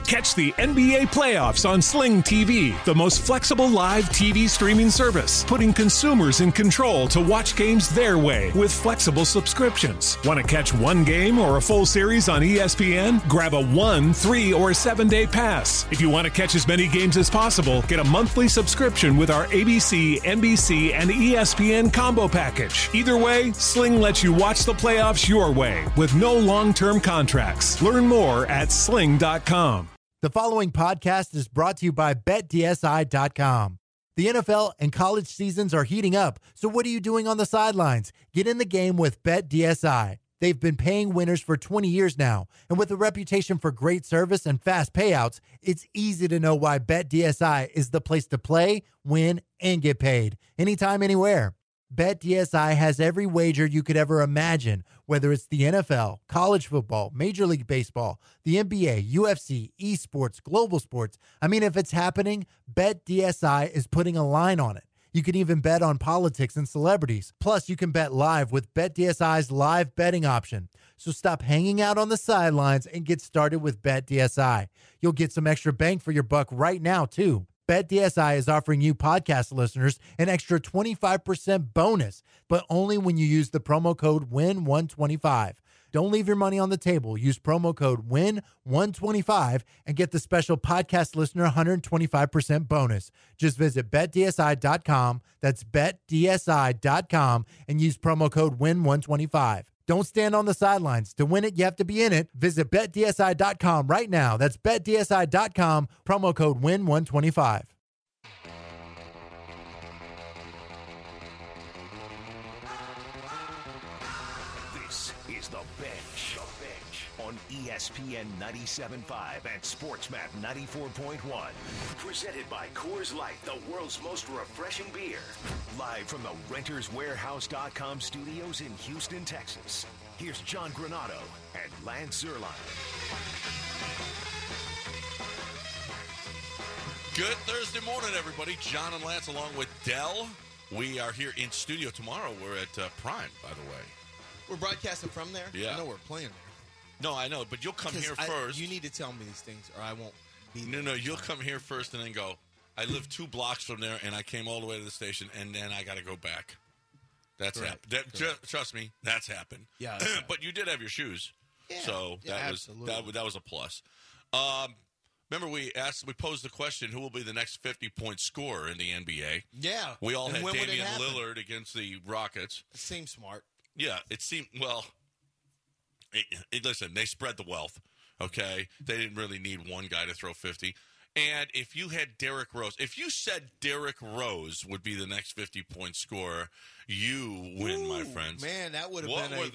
Catch the NBA playoffs on Sling TV, the most flexible live TV streaming service, putting consumers in control to watch games their way with flexible subscriptions. Want to catch one game or a full series on ESPN? Grab a 1, 3, or 7-day pass. If you want to catch as many games as possible, get a monthly subscription with our ABC, NBC, and ESPN combo package. Either way, Sling lets you watch the playoffs your way with no long-term contracts. Learn more at sling.com. The following podcast is brought to you by BetDSI.com. The NFL and college seasons are heating up, so what are you doing on the sidelines? Get in the game with BetDSI. They've been paying winners for 20 years now, and with a reputation for great service and fast payouts, it's easy to know why BetDSI is the place to play, win, and get paid. Anytime, anywhere. BetDSI has every wager you could ever imagine, whether it's the NFL, college football, Major League Baseball, the NBA, UFC, esports, global sports. I mean, if it's happening, BetDSI is putting a line on it. You can even bet on politics and celebrities. Plus, you can bet live with BetDSI's live betting option. So stop hanging out on the sidelines and get started with BetDSI. You'll get some extra bang for your buck right now, too. BetDSI is offering you podcast listeners an extra 25% bonus, but only when you use the promo code WIN125. Don't leave your money on the table. Use promo code WIN125 and get the special podcast listener 125% bonus. Just visit BetDSI.com. That's BetDSI.com and use promo code WIN125. Don't stand on the sidelines. To win it, you have to be in it. Visit BetDSI.com right now. That's BetDSI.com, promo code WIN125. This is The Bench. On ESPN 97.5 and SportsMap 94.1. Presented by Coors Light, the world's most refreshing beer. Live from the RentersWarehouse.com studios in Houston, Texas. Here's John Granado and Lance Zierlein. Good Thursday morning, everybody. John and Lance along with Dell. We are here in studio tomorrow. We're at Prime, by the way. We're broadcasting from there? Yeah. I know we're playing there. No, I know, but you'll come here first. You need to tell me these things or I won't be there. No, you'll come here first and then go, I live 2 blocks from there, and I came all the way to the station, and then I got to go back. That's happened. Trust me, that's happened. Yeah. But you did have your shoes. Yeah. So that was a plus. Remember, we posed the question, who will be the next 50-point scorer in the NBA? Yeah. We all had Damian Lillard against the Rockets. It seems smart. Yeah, it seemed, well, listen, they spread the wealth, okay? They didn't really need one guy to throw 50. And if you had Derrick Rose, if you said Derrick Rose would be the next 50-point scorer, you win, my friends. Man, that would have been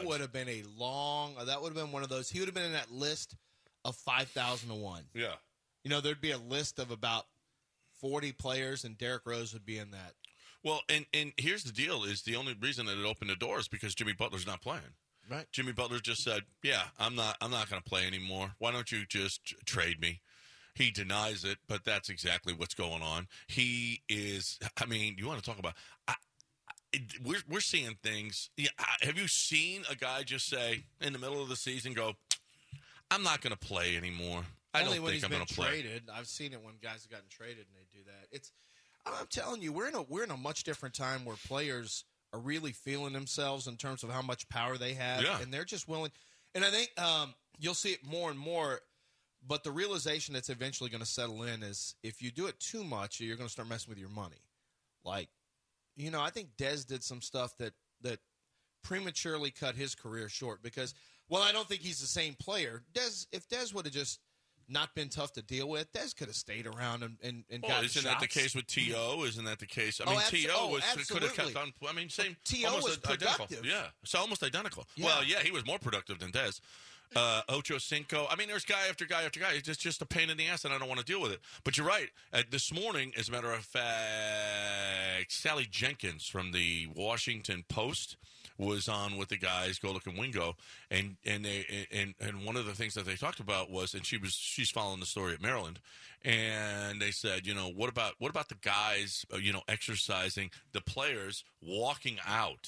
one of those. He would have been in that list of 5,001. Yeah. You know, there'd be a list of about 40 players, and Derrick Rose would be in that. Well, and here's the deal, is the only reason that it opened the door is because Jimmy Butler's not playing. Right. Jimmy Butler just said, yeah, I'm not going to play anymore. Why don't you just trade me? He denies it, but that's exactly what's going on. He is, I mean, you want to talk about, we're seeing things. Yeah, have you seen a guy just say in the middle of the season, go, I'm not going to play anymore. I don't think I'm going to play. Traded. I've seen it when guys have gotten traded and they do that. I'm telling you, we're in a much different time where players are really feeling themselves in terms of how much power they have, and they're just willing. And I think you'll see it more and more. But the realization that's eventually going to settle in is if you do it too much, you're going to start messing with your money. Like, you know, I think Dez did some stuff that prematurely cut his career short because, well, I don't think he's the same player. If Dez would have just not been tough to deal with, Dez could have stayed around and gotten Isn't that the case with T.O.? Isn't that the case? I mean, T.O. could have kept on. I mean, same. T.O. was identical. productive. Yeah, it's almost identical. Yeah. Well, yeah, he was more productive than Dez. Ocho Cinco. I mean, there's guy after guy after guy. It's just a pain in the ass, and I don't want to deal with it. But you're right. This morning, as a matter of fact, Sally Jenkins from the Washington Post was on with the guys, Golick and Wingo, and one of the things that they talked about was, and she's following the story at Maryland, and they said, you know, what about the guys, exercising, the players walking out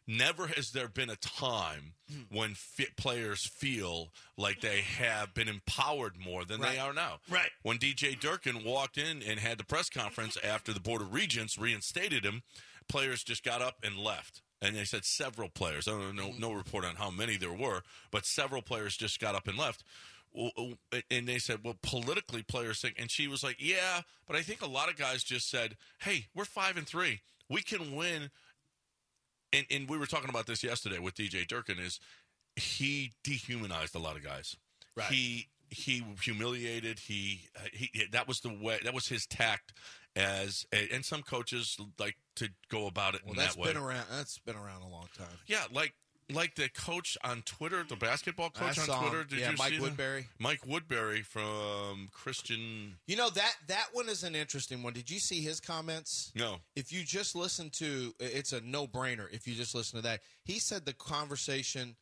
never has there been a time when players feel like they have been empowered more than they are now. Right. When DJ Durkin walked in and had the press conference after the Board of Regents reinstated him, players just got up and left. And they said several players. I don't know, no report on how many there were, but several players just got up and left. And they said, well, politically players think. And she was like, yeah, but I think a lot of guys just said, hey, we're 5-3. We can win. And we were talking about this yesterday with DJ Durkin, is he dehumanized a lot of guys. Right. He humiliated. He that was the way. That was his tact. And some coaches like to go about it in that way. That's been around a long time. Yeah, like the coach on Twitter, the basketball coach on Twitter. Did you Mike see Woodbury. That? Mike Woodbury from Christian. You know, that one is an interesting one. Did you see his comments? No. If you just listen to, it's a no-brainer if you just listen to that. He said the conversation,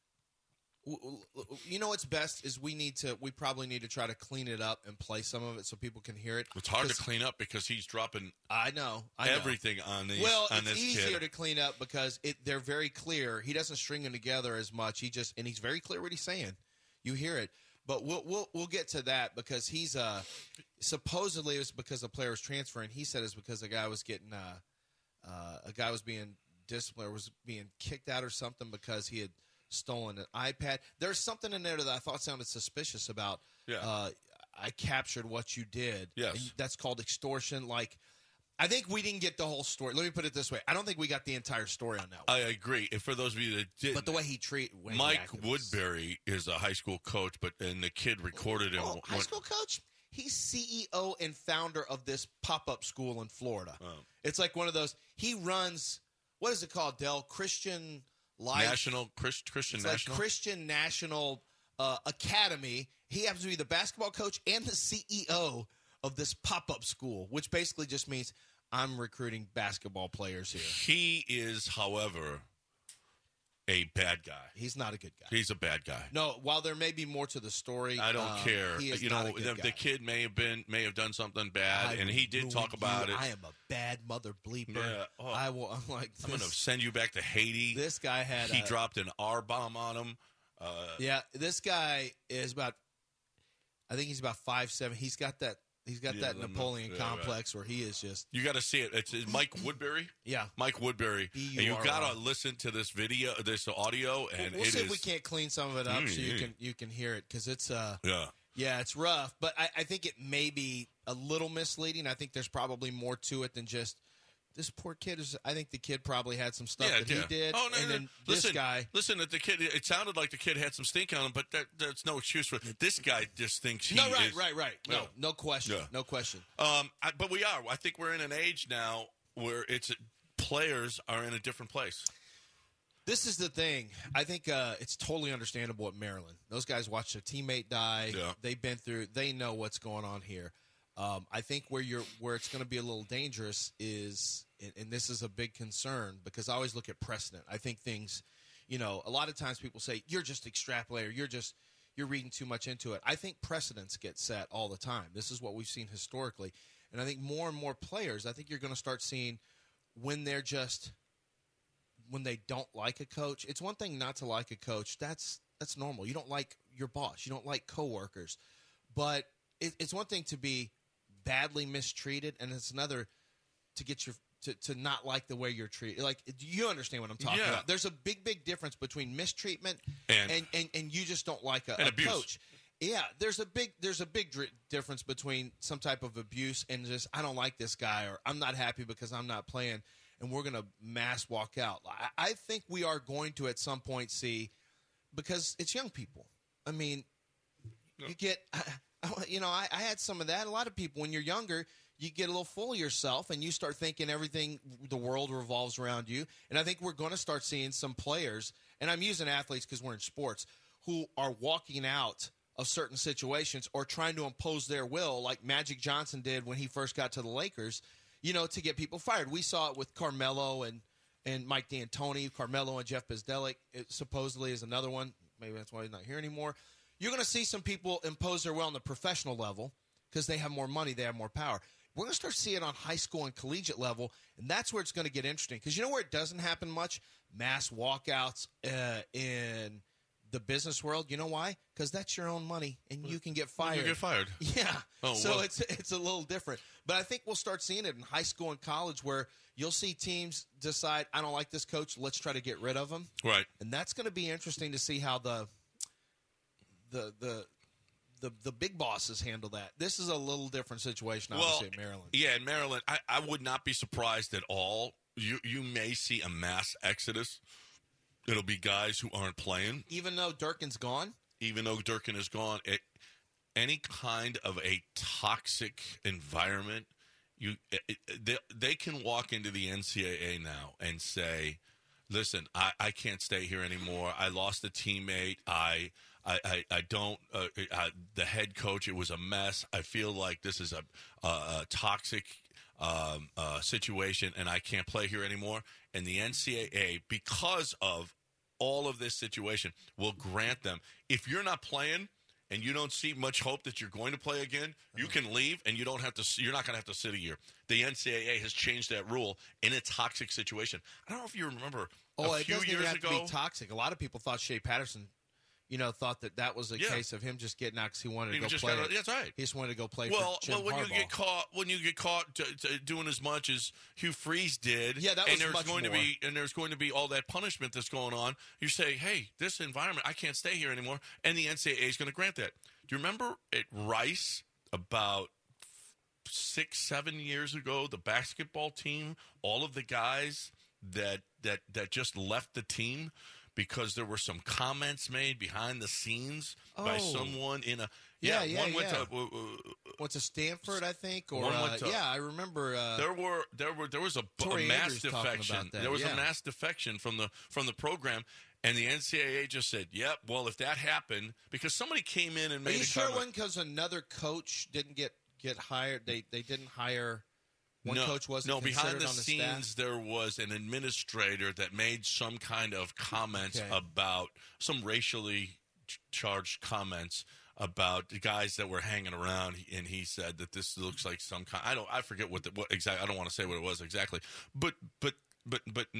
you know what's best is we probably need to try to clean it up and play some of it so people can hear it. It's hard to clean up because he's dropping I know. everything on these. Well, on it's this easier kid. to clean up because they're very clear. He doesn't string them together as much. And he's very clear what he's saying. You hear it. But we'll get to that because he's supposedly it was because the player was transferring. He said it's because the guy was getting a guy was being disciplined or was being kicked out or something because he had stolen an iPad. There's something in there that I thought sounded suspicious about. Yeah. I captured what you did. Yes. And that's called extortion. Like, I think we didn't get the whole story. Let me put it this way. I don't think we got the entire story on that one. I agree. And for those of you that did, But the way he Mike Woodbury is a high school coach, and the kid recorded him. High school coach? He's CEO and founder of this pop-up school in Florida. Oh. It's like one of those. He runs, what is it called, Del? Christian Life. Christian it's National. Like Christian National Academy. He happens to be the basketball coach and the CEO of this pop-up school, which basically just means I'm recruiting basketball players here. He is, however, a bad guy. He's not a good guy. He's a bad guy. No, while there may be more to the story, I don't care. He is not a good guy. The kid may have done something bad, and he did talk about it. I am a bad mother bleeper. Yeah. Oh, I'm like, I'm going to send you back to Haiti. This guy had. He dropped an R bomb on him. Yeah, this guy is about. I think he's about 5'7". He's got that. He's got that Napoleon complex where he is just. You got to see it. It's Mike Woodbury. Yeah, Mike Woodbury. And you got to listen to this video, this audio, and we'll see if we can't clean some of it up so you can hear it because it's yeah, it's rough. But I think it may be a little misleading. I think there's probably more to it than just. This poor kid is. I think the kid probably had some stuff that he did. Oh no! And then this guy. Listen, the kid. It sounded like the kid had some stink on him, but that's no excuse for it. This guy just thinks he. No, right. No question. Yeah. No question. But we are. I think we're in an age now where players are in a different place. This is the thing. I think it's totally understandable at Maryland. Those guys watched a teammate die. Yeah. They've been through. They know what's going on here. I think where it's going to be a little dangerous is, and this is a big concern because I always look at precedent. I think things, a lot of times people say you're just extrapolating, you're reading too much into it. I think precedents get set all the time. This is what we've seen historically, and I think more and more players. I think you're going to start seeing when they don't like a coach. It's one thing not to like a coach. That's normal. You don't like your boss. You don't like coworkers, but it's one thing to be badly mistreated, and it's another to get to not like the way you're treated. Like, do you understand what I'm talking about? There's a big difference between mistreatment and you just don't like a coach. Yeah, there's a big difference between some type of abuse and just I don't like this guy or I'm not happy because I'm not playing and we're going to mass walk out. I think we are going to at some point see because it's young people. I mean, you get. I had some of that. A lot of people, when you're younger, you get a little full of yourself and you start thinking the world revolves around you. And I think we're going to start seeing some players, and I'm using athletes because we're in sports, who are walking out of certain situations or trying to impose their will like Magic Johnson did when he first got to the Lakers, to get people fired. We saw it with Carmelo and Mike D'Antoni, Carmelo and Jeff Bezdelik supposedly is another one. Maybe that's why he's not here anymore. You're going to see some people impose their will on the professional level because they have more money, they have more power. We're going to start seeing it on high school and collegiate level, and that's where it's going to get interesting. Because you know where it doesn't happen much? Mass walkouts in the business world. You know why? Because that's your own money, and you can get fired. You get fired. Yeah. Oh, so well. it's a little different. But I think we'll start seeing it in high school and college where you'll see teams decide, I don't like this coach, let's try to get rid of him. Right. And that's going to be interesting to see how the big bosses handle that. This is a little different situation, obviously, in Maryland. Yeah, in Maryland, I would not be surprised at all. You may see a mass exodus. It'll be guys who aren't playing. Even though Durkin's gone? Even though Durkin is gone. Any kind of a toxic environment, they can walk into the NCAA now and say, listen, I can't stay here anymore. I lost a teammate. I don't. The head coach, it was a mess. I feel like this is a toxic situation, and I can't play here anymore. And the NCAA, because of all of this situation, will grant them. If you're not playing and you don't see much hope that you're going to play again, you can leave, and you don't have to. You're not going to have to sit a year. The NCAA has changed that rule in a toxic situation. I don't know if you remember. A few years ago, to be toxic. A lot of people thought Shea Patterson, thought that was a case of him just getting out because he wanted to go play. That's right. He just wanted to go play. Well, for Jim when Harbaugh. you get caught doing as much as Hugh Freeze did, that was and there's much going more. there's going to be all that punishment that's going on. You say, hey, this environment, I can't stay here anymore, and the NCAA is going to grant that. Do you remember at Rice about 6-7 years ago, the basketball team, all of the guys that just left the team because there were some comments made behind the scenes by someone in a went to Stanford, I think, or I remember there was a mass defection. There was a mass defection from the program. And the NCAA just said, yep, well, if that happened, because somebody came in and made a comment. Are you sure it wasn't because another coach didn't get hired? They didn't hire one coach wasn't considered behind the on the scenes staff? there was an administrator that made some kind of comments about some racially charged comments about the guys that were hanging around, and he said that this looks like some kind. I forget what exactly. I don't want to say what it was exactly, but the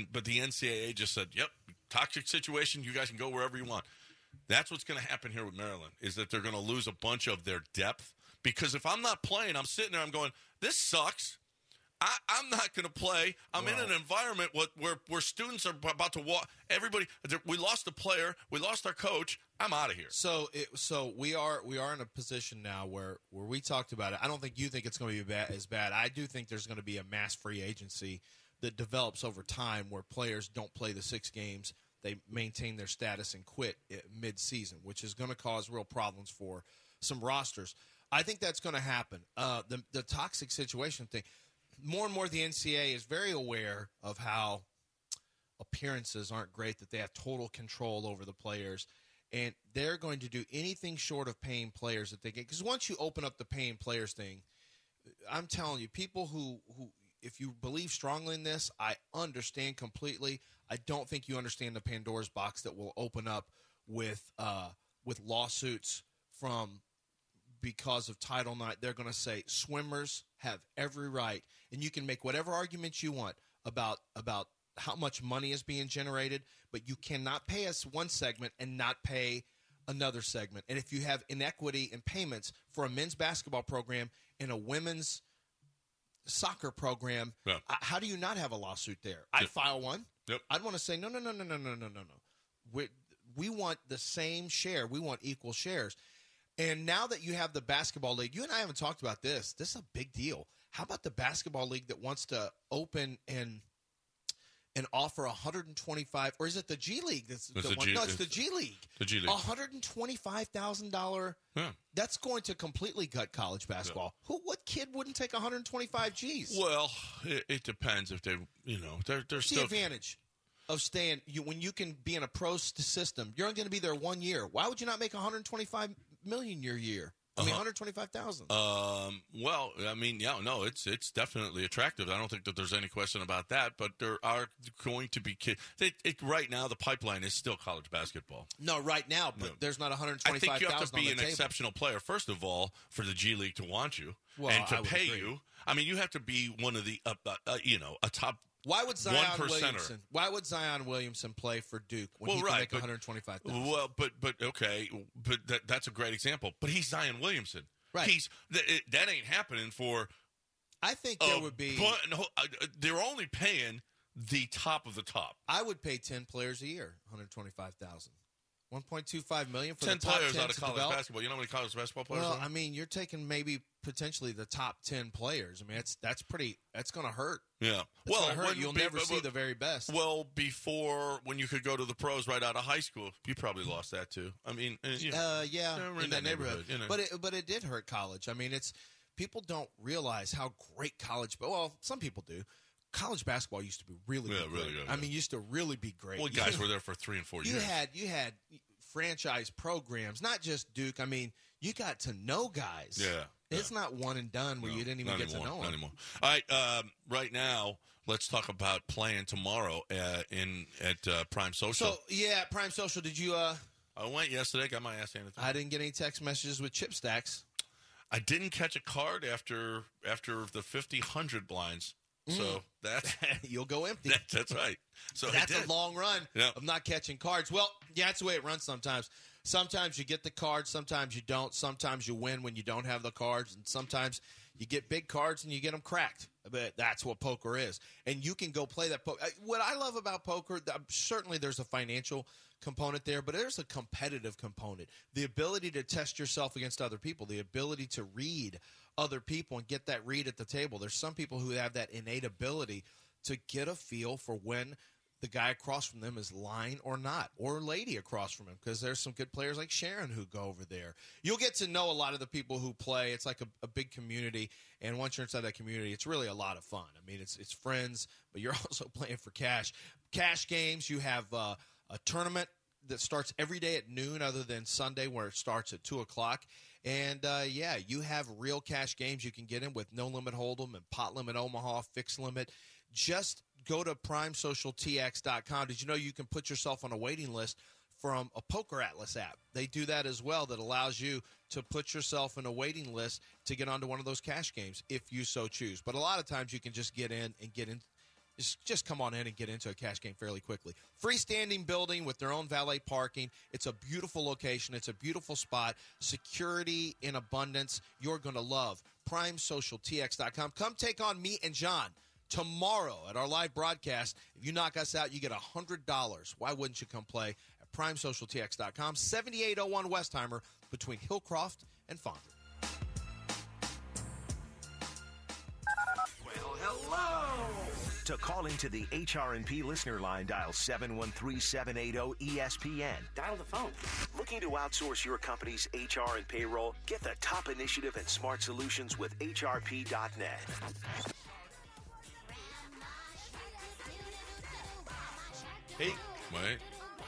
NCAA just said, yep, toxic situation. You guys can go wherever you want. That's what's going to happen here with Maryland, is that they're going to lose a bunch of their depth. Because if I'm not playing, I'm sitting there, I'm going, this sucks. I'm not going to play. I'm in an environment where students are about to walk. Everybody, we lost a player. We lost our coach. I'm out of here. So we are in a position now where we talked about it. I don't think you think it's going to be as bad. I do think there's going to be a mass free agency that develops over time where players don't play the 6 games. They maintain their status and quit mid-season, which is going to cause real problems for some rosters. I think that's going to happen. The toxic situation thing, more and more the NCAA is very aware of how appearances aren't great, that they have total control over the players, and they're going to do anything short of paying players that they get. Because once you open up the paying players thing, I'm telling you, people who if you believe strongly in this, I understand completely. I don't think you understand the Pandora's box that will open up with lawsuits because of Title IX. They're going to say swimmers have every right, and you can make whatever arguments you want about how much money is being generated, but you cannot pay us one segment and not pay another segment. And if you have inequity in payments for a men's basketball program and a women's soccer program, how do you not have a lawsuit there? I'd file one. Yep. I'd want to say, no. We want the same share. We want equal shares. And now that you have the basketball league, you and I haven't talked about this. This is a big deal. How about the basketball league that wants to open and offer 125, or is it the G League? It's the G League. The G League. $125,000. Yeah. That's going to completely gut college basketball. Yeah. What kid wouldn't take 125 G's? Well, it depends if they, they're still. The advantage of staying when you can be in a pro system. You're only going to be there 1 year. Why would you not make $125 million your year? I mean, $125,000. Well, I mean, yeah, no, it's definitely attractive. I don't think that there's any question about that. But there are going to be kids. Right now, the pipeline is still college basketball. No, right now, but there's not $125,000. I think you have to be an table. exceptional player, first of all, for the G League to want you and to pay you. I mean, you have to be one of the, a top. Why would Zion Williamson? Why would Zion Williamson play for Duke when he can make $125,000? Well, but okay, but that's a great example. But he's Zion Williamson, right? That ain't happening for. I think there would be. They're only paying the top of the top. I would pay 10 players a year, $125,000. $1.25 million for 10 the top players 10 out of college basketball. You know how many college basketball players? Well, I mean, you're taking maybe potentially the top 10 players. I mean, that's going to hurt. Yeah. You'll never see the very best. Well, before when you could go to the pros right out of high school, you probably lost that too. I mean, yeah, in that neighborhood. But it did hurt college. I mean, people don't realize how great college. Well, some people do. College basketball used to be really good. I mean, used to really be great. Well, guys were there for 3 and 4 years. You had franchise programs, not just Duke. I mean, you got to know guys. Yeah. It's not one and done where you didn't even get to know them. Not anymore. All right, right now, let's talk about playing tomorrow at Prime Social. So, yeah, Prime Social, did you I went yesterday, got my ass handed to me. I didn't get any text messages with chip stacks. I didn't catch a card after the 50-100 blinds. So that's you'll go empty. That's right. So that's a long run of not catching cards. Well, yeah, that's the way it runs sometimes. Sometimes you get the cards, sometimes you don't. Sometimes you win when you don't have the cards, and sometimes you get big cards and you get them cracked. But that's what poker is, and you can go play that poker. What I love about poker, certainly there's a financial component there, but there's a competitive component. The ability to test yourself against other people, the ability to read other people and get that read at the table. There's some people who have that innate ability to get a feel for when the guy across from them is lying or not, or lady across from him, because there's some good players like Sharon who go over there. You'll get to know a lot of the people who play. It's like a big community, and once you're inside that community, it's really a lot of fun. I mean, it's friends, but you're also playing for cash. Cash games, you have a tournament that starts every day at noon other than Sunday where it starts at 2 o'clock. And, you have real cash games you can get in with No Limit Hold'em and Pot Limit Omaha, Fixed Limit. Just go to PrimeSocialTX.com. Did you know you can put yourself on a waiting list from a Poker Atlas app? They do that as well. That allows you to put yourself in a waiting list to get onto one of those cash games if you so choose. But a lot of times you can just get in. Just come on in and get into a cash game fairly quickly. Freestanding building with their own valet parking. It's a beautiful location. It's a beautiful spot. Security in abundance. You're going to love PrimeSocialTX.com. Come take on me and John tomorrow at our live broadcast. If you knock us out, you get $100. Why wouldn't you come play at PrimeSocialTX.com? 7801 Westheimer between Hillcroft and Fondren. Well, hello. To call into the HRP listener line, dial 713-780-ESPN. Dial the phone. Looking to outsource your company's HR and payroll? Get the top initiative and smart solutions with HRP.net. Hey, wait.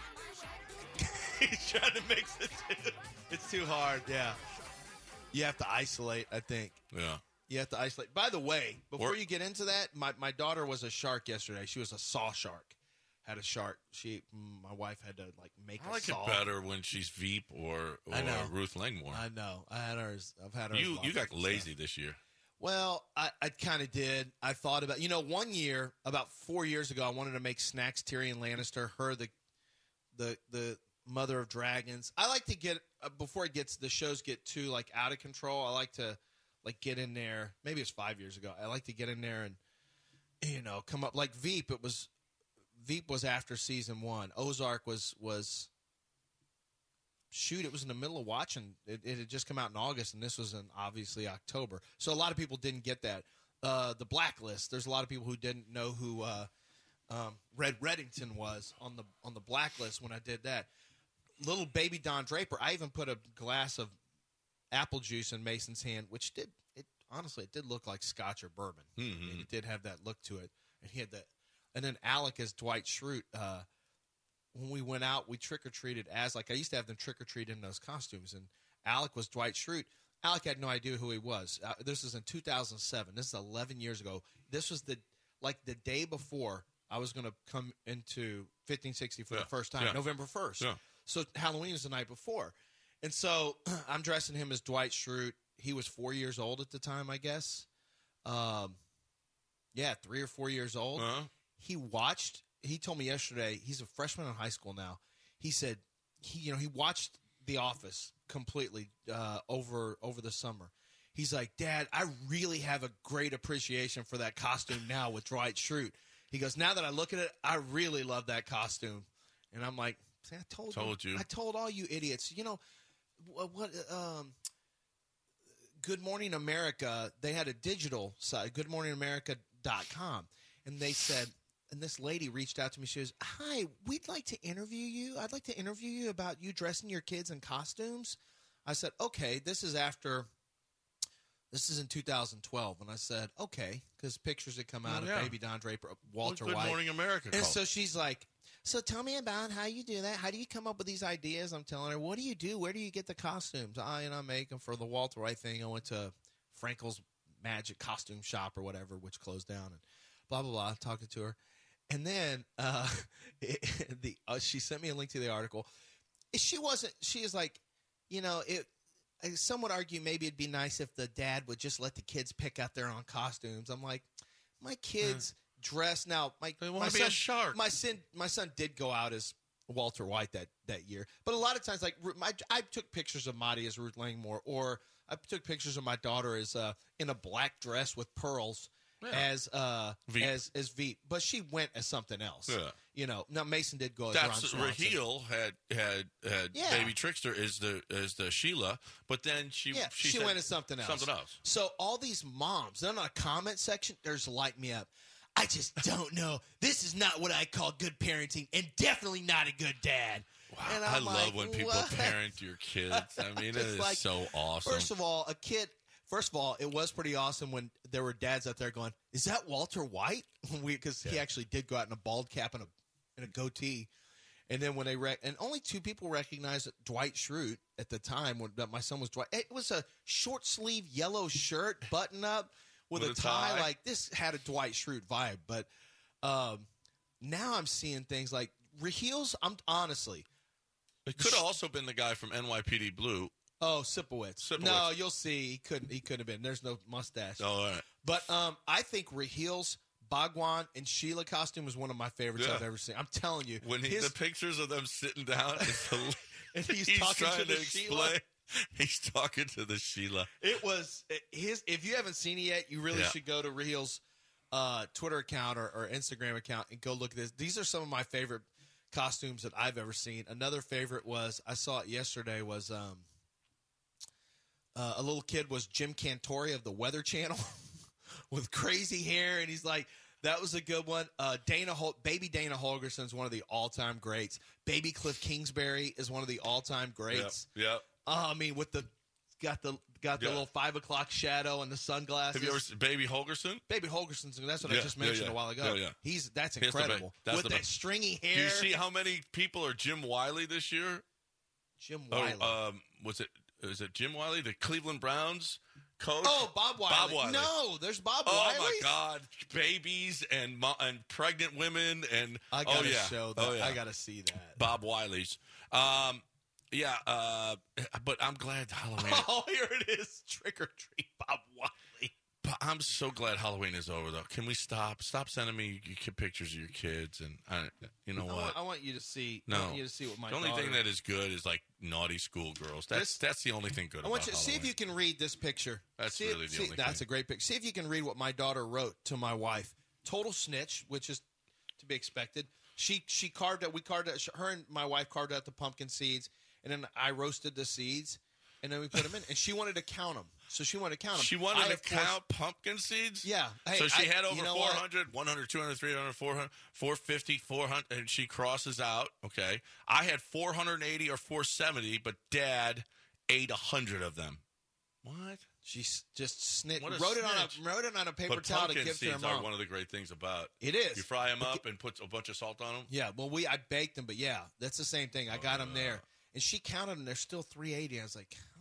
He's trying to mix it. It's too hard, yeah. You have to isolate, I think. Yeah. You have to isolate. By the way, before you get into that, my daughter was a shark yesterday. She was a saw shark. Had a shark. My wife had to make a saw. I like it better when she's Veep or Ruth Langmore. I know. I've had her. You got lazy this year. Well, I kind of did. I thought about, one year, about 4 years ago, I wanted to make Snacks Tyrion Lannister, her the mother of dragons. I like to get before the shows get too out of control. I like to get in there. Maybe it's 5 years ago. I like to get in there and come up like Veep. Veep was after season 1. Ozark was it was in the middle of watching. It had just come out in August, and this was in obviously October. So a lot of people didn't get that. The Blacklist. There's a lot of people who didn't know who Red Reddington was on the Blacklist when I did that. Little baby Don Draper. I even put a glass of apple juice in Mason's hand, which honestly it did look like Scotch or bourbon. Mm-hmm. It did have that look to it, and he had that. And then Alec as Dwight Schrute. When we went out, we trick or treated as I used to have them trick or treat in those costumes, and Alec was Dwight Schrute. Alec had no idea who he was. This is in 2007. This is 11 years ago. This was the day before I was going to come into 1560 for the first time, November 1st. Yeah. So Halloween is the night before. And so I'm dressing him as Dwight Schrute. He was 4 years old at the time, I guess. 3 or 4 years old. Uh-huh. He told me yesterday, he's a freshman in high school now. He said he watched The Office completely over the summer. He's like, Dad, I really have a great appreciation for that costume now with Dwight Schrute. He goes, now that I look at it, I really love that costume. And I'm like, see, I told you. I told all you idiots. You know, what Good Morning America, they had a digital site, goodmorningamerica.com. And they said, and this lady reached out to me. She goes, hi, we'd like to interview you. I'd like to interview you about you dressing your kids in costumes. I said, okay, this is in 2012. And I said, okay, because pictures had come out of Baby Don Draper, Walter White. Good Morning America. And so she's like, so tell me about how you do that. How do you come up with these ideas? I'm telling her, what do you do? Where do you get the costumes? I make them for the Walter White thing. I went to Frankel's Magic Costume Shop or whatever, which closed down, and blah, blah, blah, talking to her. And then she sent me a link to the article. She is like, you know, some would argue maybe it'd be nice if the dad would just let the kids pick out their own costumes. I'm like, my kids dress now. They want to be a shark. My son did go out as Walter White that year, but a lot of times, like I took pictures of Maddie as Ruth Langmore, or I took pictures of my daughter as in a black dress with pearls. As Veep, but she went as something else. Yeah. You know, now Mason did go as Ron Swanson. Raheel had Baby Trickster as the Sheila, but then she went as something else. So all these moms, they're in a comment section, there's light me up. I just don't know. This is not what I call good parenting, and definitely not a good dad. Wow, I love when people parent your kids. I mean, it is like, so awesome. First of all, it was pretty awesome when there were dads out there going, "Is that Walter White?" Because he actually did go out in a bald cap and a goatee. And then when and only 2 people recognized Dwight Schrute at the time that my son was Dwight. It was a short sleeve yellow shirt, button up with a tie. Like this had a Dwight Schrute vibe. But now I'm seeing things like Rahil's. Honestly, it could have also been the guy from NYPD Blue. Oh, Sipowicz. No, you'll see. He couldn't have been. There's no mustache. Oh, all right. But I think Rahil's Bhagwan and Sheila costume was one of my favorites I've ever seen. I'm telling you. When the pictures of them sitting down, and he's talking to the Sheila. He's talking to the Sheila. It was his. If you haven't seen it yet, you really should go to Rahil's Twitter account or Instagram account and go look at this. These are some of my favorite costumes that I've ever seen. Another favorite was, I saw it yesterday, was a little kid was Jim Cantori of the Weather Channel with crazy hair, and he's like, that was a good one. Baby Dana Holgerson's one of the all-time greats. Baby Cliff Kingsbury is one of the all-time greats. Yep. I mean, with got the little 5 o'clock shadow and the sunglasses. Have you ever seen Baby Holgerson? Baby Holgerson's, that's what I just mentioned a while ago. Yeah. That's incredible. With that stringy hair. Do you see how many people are Jim Wiley this year? Jim Wiley. Is it Jim Wiley, the Cleveland Browns coach? Oh, Bob Wiley. No, there's Bob Wiley. Oh, my God. Babies and pregnant women. And I got to show that. I got to see that. Bob Wiley's. But I'm glad Halloween. Oh, here it is. Trick or treat, Bob Wiley. But I'm so glad Halloween is over, though. Can we stop? Stop sending me pictures of your kids, and you know what? I want you to see. No, I want you to see what my. The only thing that is good is like naughty schoolgirls. That's the only thing good. I want about you to see if you can read this picture. That's really the only thing. That's a great picture. See if you can read what my daughter wrote to my wife. Total snitch, which is to be expected. She carved it. We carved it. Her and my wife carved out the pumpkin seeds, and then I roasted the seeds, and then we put them in. And she wanted to count them. So she wanted to count them. She wanted to count pumpkin seeds? Yeah. Hey, so she had over 400, 100, 200, 300, 400, 450, 400, and she crosses out. Okay. I had 480 or 470, but Dad ate 100 of them. What? She just wrote it on a paper towel to give to her mom. Pumpkin seeds are one of the great things about it. Is you fry them up and put a bunch of salt on them? Yeah. Well, I baked them, but yeah, that's the same thing. I got them there. And she counted them. They're still 380. I was like, how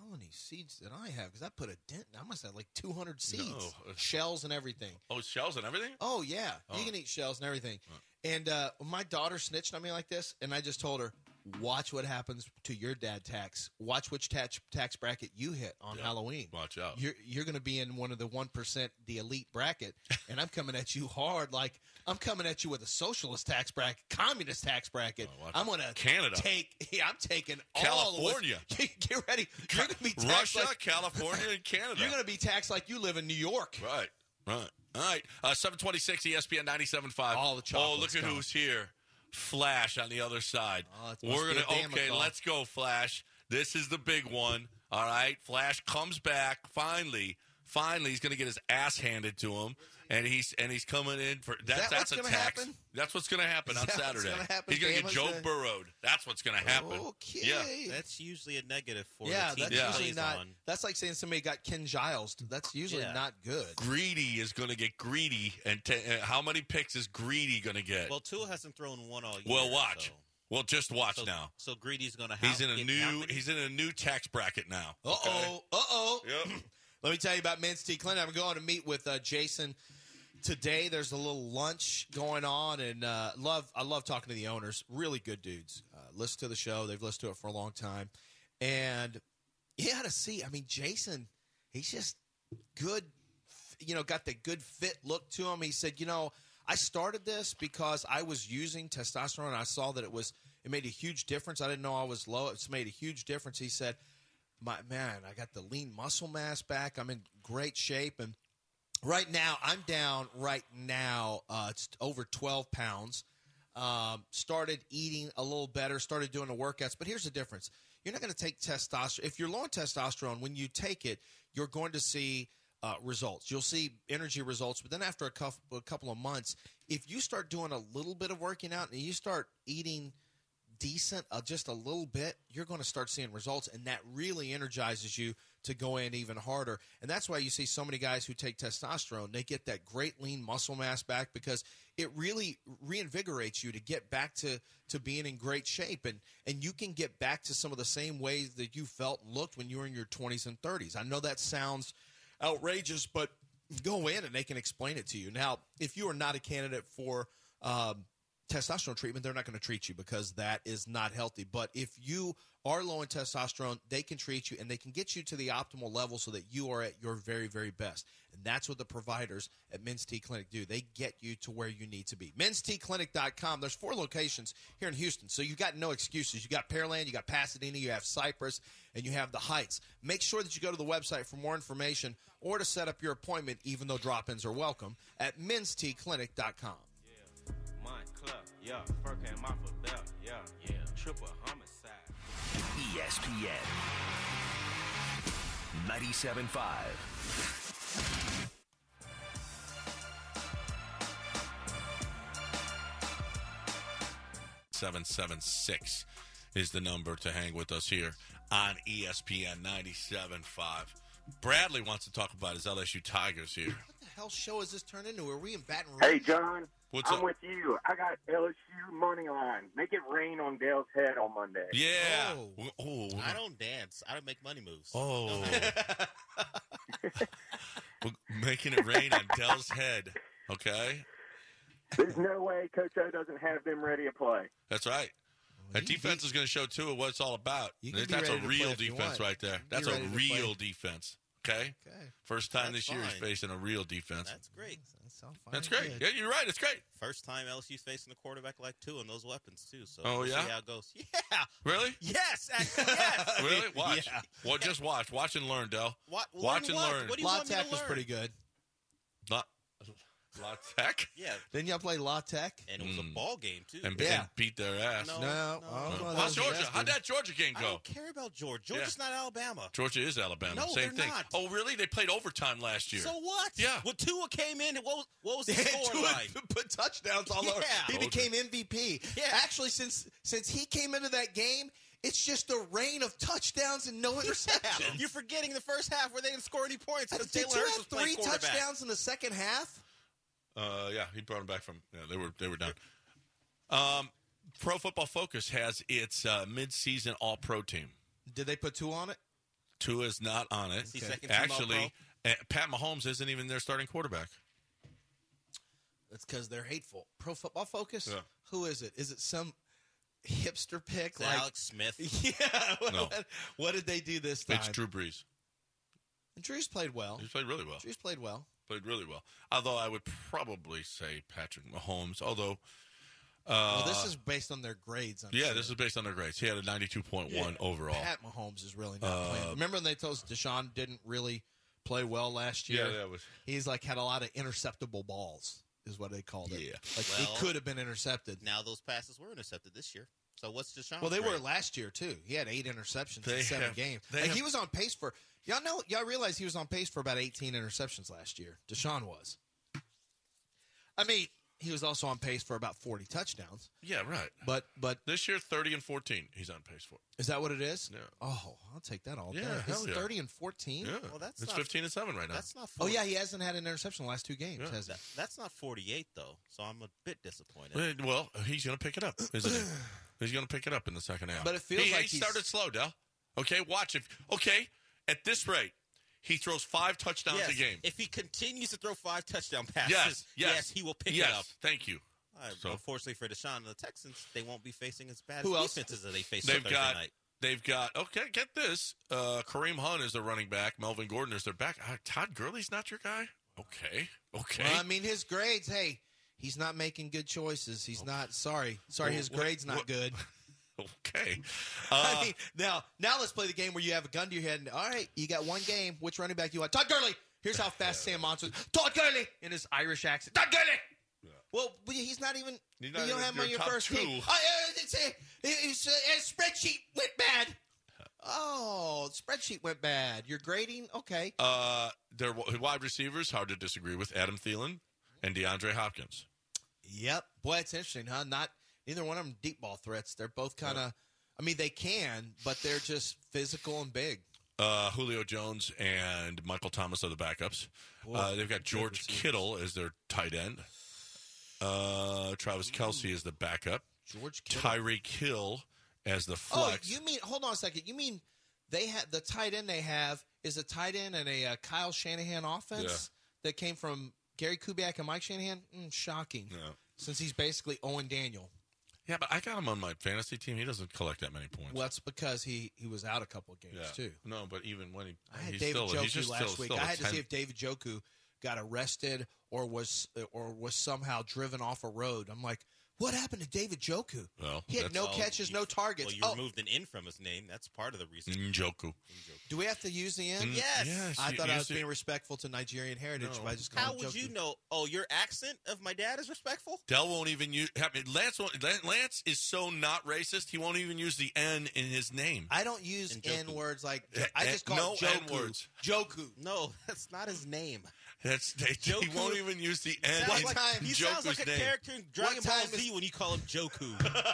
many seeds did I have? Because I put a dent. I must have like 200 seeds, shells and everything. Oh, shells and everything? Oh, yeah. You can eat shells and everything. And my daughter snitched on me like this, and I just told her, watch what happens to your dad tax. Watch which tax bracket you hit on Halloween. Watch out. You're going to be in one of the 1%, the elite bracket, and I'm coming at you hard. Like, I'm coming at you with a socialist tax bracket, communist tax bracket. I'm going to Canada. I'm taking California. All of Get ready. You're going to be taxed Russia, California, and Canada. You're going to be taxed like you live in New York. Right. All right. 726 ESPN 97.5. All the chocolates look at who's here. Flash on the other side. We're going to let's go, Flash. This is the big one. All right. Flash comes back finally. He's going to get his ass handed to him. And he's coming in for that's a tax. Happen? That's what's going to happen on Saturday. He's going to get Joe burrowed. That's what's going to happen. Okay. Yeah. That's usually a negative for the team. That's usually not. That's like saying somebody got Ken Giles. That's usually not good. Greedy is going to get greedy, and how many picks is Greedy going to get? Well, Tua hasn't thrown one all year. Well, watch. So. Well, just watch now. So Greedy's going to. He's in a new tax bracket now. Yep. Let me tell you about Men's Tea Clinic. I'm going to meet with Jason today. There's a little lunch going on, and I love talking to the owners. Really good dudes. Listen to the show. They've listened to it for a long time. And you got to see, I mean, Jason, he's just good, got the good fit look to him. He said, I started this because I was using testosterone, and I saw that it made a huge difference. I didn't know I was low. It's made a huge difference. He said, I got the lean muscle mass back. I'm in great shape. And right now, I'm down it's over 12 pounds. Started eating a little better, started doing the workouts. But here's the difference. You're not going to take testosterone. If you're low on testosterone, when you take it, you're going to see results. You'll see energy results. But then after a couple of months, if you start doing a little bit of working out and you start eating decent, just a little bit, you're going to start seeing results, and that really energizes you to go in even harder. And that's why you see so many guys who take testosterone, they get that great lean muscle mass back because it really reinvigorates you to get back to being in great shape, and you can get back to some of the same ways that you felt and looked when you were in your 20s and 30s. I know that sounds outrageous, but go in and they can explain it to you. Now, if you are not a candidate for testosterone treatment, they're not going to treat you because that is not healthy. But if you are low in testosterone, they can treat you and they can get you to the optimal level so that you are at your very, very best. And that's what the providers at Men's Tea Clinic do. They get you to where you need to be. Men'sTeaClinic.com. There's 4 locations here in Houston, so you've got no excuses. You got Pearland, you got Pasadena, you have Cypress, and you have the Heights. Make sure that you go to the website for more information or to set up your appointment, even though drop-ins are welcome, at Men'sTeaClinic.com. Yeah, fur came off a belt. Yeah. Triple homicide. ESPN 97.5. 776 is the number to hang with us here on ESPN 97.5. Bradley wants to talk about his LSU Tigers here. What the hell show is this turned into? Are we in Baton Rouge? Hey, John. What's I'm up? with you. I got LSU money line. Make it rain on Dale's head on Monday. Yeah. Oh. I don't dance. I don't make money moves. Oh. We're making it rain on Dell's head. Okay. There's no way Coach O doesn't have them ready to play. That's right. That defense is going to show, too, what it's all about. That's a real defense right there. That's a real defense. Okay? First time this year he's facing a real defense. That's great. That's great. Yeah, you're right. It's great. First time LSU's facing a quarterback like Tua and those weapons, too. So we'll see how it goes. Yeah. Really? Yes. Actually, yes. Really? Watch. Yeah. Well, just watch. Watch and learn, Del. Watch and learn. What do you want me to learn? was pretty good. La Tech? Yeah. Didn't y'all play La Tech? And it was a ball game, too. And beat their ass. No. How's Georgia? How'd that Georgia game go? I don't care about Georgia. Georgia's not Alabama. Georgia is Alabama. No, Same thing. Not. Oh, really? They played overtime last year. So what? Yeah. When Tua came in, what was the score line? Put touchdowns all over. He became MVP. Yeah. Actually, since he came into that game, it's just a rain of touchdowns and no interceptions. You're forgetting the first half where they didn't score any points because Did Jalen you Hurts have was playing 3 quarterback. touchdowns in the second half? Yeah, he brought them back from. Yeah, they were down. Pro Football Focus has its mid-season All-Pro team. Did they put 2 on it? Tua's not on it. Actually, Pat Mahomes isn't even their starting quarterback. That's because they're hateful. Pro Football Focus? Yeah. Who is it? Is it some hipster pick? Like Alex Smith? Yeah. No. What did they do this time? It's Drew Brees. And Drew's played well. He's played really well. Drew's played well. Played really well. Although I would probably say Patrick Mahomes. Although, well, this is based on their grades. I'm sure. This is based on their grades. He had a 92.1 overall. Pat Mahomes is really not playing. Remember when they told us Deshaun didn't really play well last year? Yeah, that was. He's like had a lot of interceptable balls, is what they called it. Yeah, like Well, it could have been intercepted. Now those passes were intercepted this year. So what's Deshaun's Well, they grade? were last year too. He had 8 interceptions in 7 games. they He was on pace for y'all realize he was on pace for about 18 interceptions last year. Deshaun was. I mean, he was also on pace for about 40 touchdowns. Yeah, right. But This year, 30 and 14, he's on pace for. is that what it is? Yeah. Oh, I'll take that all day. Yeah, hell It's yeah. 30 and 14. Yeah, Well, that's it's not- 15 and 7 right now. That's not. Oh 40, yeah, he hasn't had an interception the last 2 games, Yeah. has he? That's not 48 though. So I'm a bit disappointed. Well, he's going to pick it up, isn't he? He's going to pick it up in the second half. But it feels like he he's- started slow, Del. Okay, watch. At this rate, he throws 5 touchdowns Yes, a game. if he continues to throw 5 touchdown passes, Yes, he will pick it up. Thank you. So- Unfortunately for Deshaun and the Texans, they won't be facing as bad Who else? defenses as they face They've Thursday got. night. They've got. Okay, get this. Kareem Hunt is their running back. Melvin Gordon is their back. Todd Gurley's not your guy. Okay. Well, I mean, his grades. Hey, he's not making good choices. He's not. Sorry, his grades not good. Okay. I mean, now let's play the game where you have a gun to your head. And, all right, you got one game. Which running back you want? Todd Gurley. Here's how fast Sam Monson. Todd Gurley in his Irish accent. Todd Gurley. Yeah. Well, he's not even. He's you not don't even have him on your top first 2. team. His spreadsheet went bad. Oh, spreadsheet went bad. You're grading? Okay. Their wide receivers, hard to disagree with, Adam Thielen and DeAndre Hopkins. Yep. Boy, it's interesting, huh? Neither one of them deep ball threats. They're both kind of. I mean, they can, but they're just physical and big. Julio Jones and Michael Thomas are the backups. They've got George Kittle as their tight end. Travis Kelce is the backup. George Kittle. Tyreek Hill as the flex. Oh, you mean? Hold on a second. You mean they have the tight end they have is a tight end and a Kyle Shanahan offense that came from Gary Kubiak and Mike Shanahan? Shocking. Yeah. Since he's basically Owen Daniel. Yeah, but I got him on my fantasy team. He doesn't collect that many points. Well, that's because he was out a couple of games too. No, but even when I had he's David still, he's Njoku just last still, week. still I had to 10. see if David Njoku got arrested or was somehow driven off a road. I'm like, what happened to David Njoku? Well, he had no catches, no targets. Well, you removed an N from his name. That's part of the reason. Njoku. Do we have to use the N? Yes. I thought I was being respectful to Nigerian heritage by just calling How him would Njoku. you know? Oh, your accent of my dad is respectful? Dell won't even use. Lance is so not racist. He won't even use the N in his name. I don't use Njoku. N words like I just call it Joku. N-words. Joku. No, that's not his name. He won't even use the N Sounds in like, he sounds like a name. character in Dragon What Ball time Z when you call him Joku.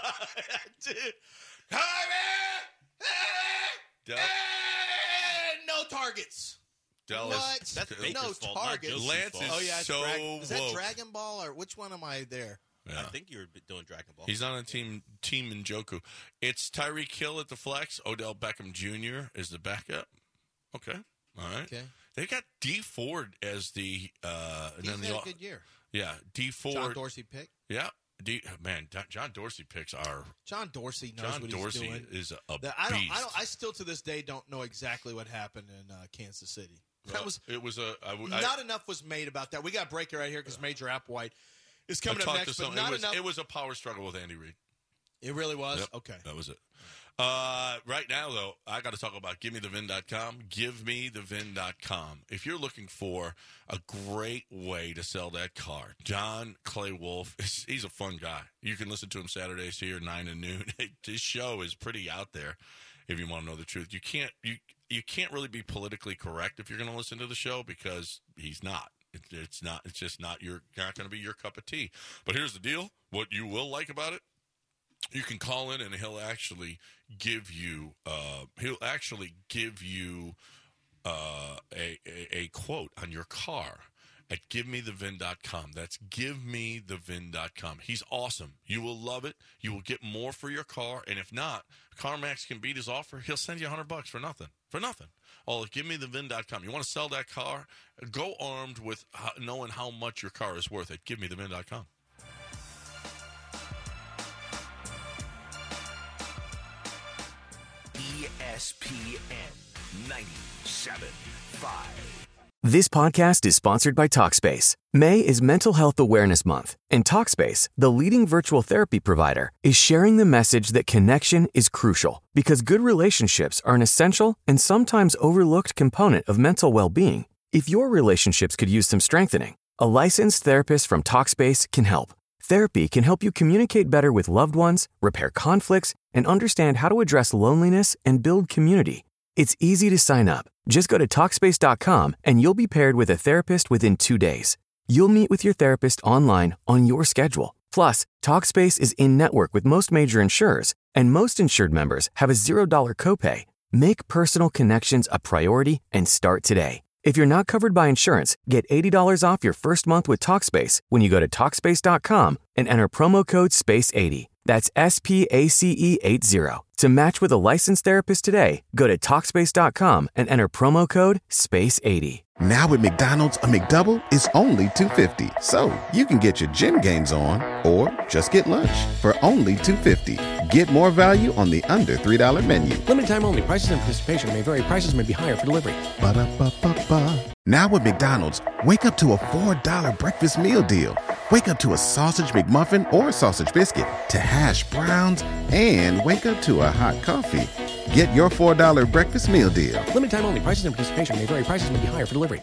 Del, No targets. Del What? is, That's Baker's No fault, not targets. Joku's Lance fault. is Oh yeah, it's so is that woke. Dragon Ball or which one am I there? Yeah. I think you were doing Dragon Ball. He's on a team Njoku. It's Tyreek Hill at the flex. Odell Beckham Jr. is the backup. Okay. All right. Okay. They got D Ford as the and He's then had the a good year. yeah D Ford. John Dorsey pick. Yeah. John Dorsey picks are John Dorsey knows John what Dorsey he's doing. is a I beast. I still to this day don't know exactly what happened in Kansas City. Not enough was made about that. We got to break it right here because Major Applewhite is coming up next. But not enough. It was a power struggle with Andy Reid. It really was? Yep, Okay. that was it. Right now, though, I got to talk about GiveMeTheVin.com. GiveMeTheVin.com. If you're looking for a great way to sell that car, John Clay Wolf, he's a fun guy. You can listen to him Saturdays here, 9 to noon. His show is pretty out there. If you want to know the truth, you can't really be politically correct if you're going to listen to the show because he's not. It's just not going to be your cup of tea. But here's the deal: what you will like about it. You can call in and he'll actually give you a quote on your car at GiveMeTheVin.com. That's GiveMeTheVin.com. He's awesome. You will love it. You will get more for your car, and if not, CarMax can beat his offer. He'll send you $100 for nothing. For nothing. Oh, GiveMeTheVin.com. You want to sell that car? Go armed with knowing how much your car is worth at GiveMeTheVin.com. ESPN 97.5. This podcast is sponsored by Talkspace. May is Mental Health Awareness Month, and Talkspace, the leading virtual therapy provider, is sharing the message that connection is crucial because good relationships are an essential and sometimes overlooked component of mental well-being. If your relationships could use some strengthening, a licensed therapist from Talkspace can help. Therapy can help you communicate better with loved ones, repair conflicts, and understand how to address loneliness and build community. It's easy to sign up. Just go to Talkspace.com and you'll be paired with a therapist within 2 days. You'll meet with your therapist online on your schedule. Plus, Talkspace is in-network with most major insurers, and most insured members have a $0 copay. Make personal connections a priority and start today. If you're not covered by insurance, get $80 off your first month with Talkspace when you go to Talkspace.com and enter promo code SPACE80. That's SPACE80. To match with a licensed therapist today, go to Talkspace.com and enter promo code SPACE80. Now at McDonald's, a McDouble is only $2.50. So you can get your gym gains on or just get lunch for only $2.50. Get more value on the under $3 menu. Limited time only. Prices and participation may vary. Prices may be higher for delivery. Ba-da-ba-ba-ba. Now at McDonald's, wake up to a $4 breakfast meal deal. Wake up to a sausage McMuffin or sausage biscuit, to hash browns, and wake up to a hot coffee. Get your $4 breakfast meal deal. Limited time only. Prices and participation may vary. Prices may be higher for delivery.